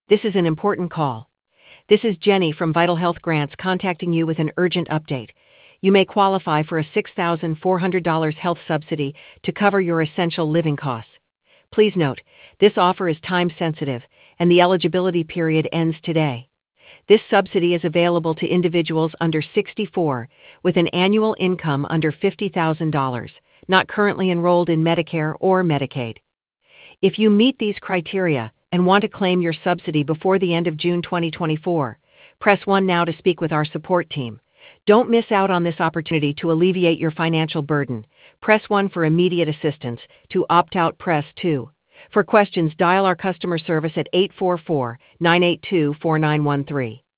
This is an important call. This is Jenny from Vital Health Grants contacting you with an urgent update. You may qualify for a $6,400 health subsidy to cover your essential living costs. Please note, this offer is time sensitive, and the eligibility period ends today. This subsidy is available to individuals under 64 with an annual income under $50,000, not currently enrolled in Medicare or Medicaid. If you meet these criteria and want to claim your subsidy before the end of June 2024, press 1 now to speak with our support team. Don't miss out on this opportunity to alleviate your financial burden. Press 1 for immediate assistance. To opt out, press 2. For questions, dial our customer service at 844-982-4913.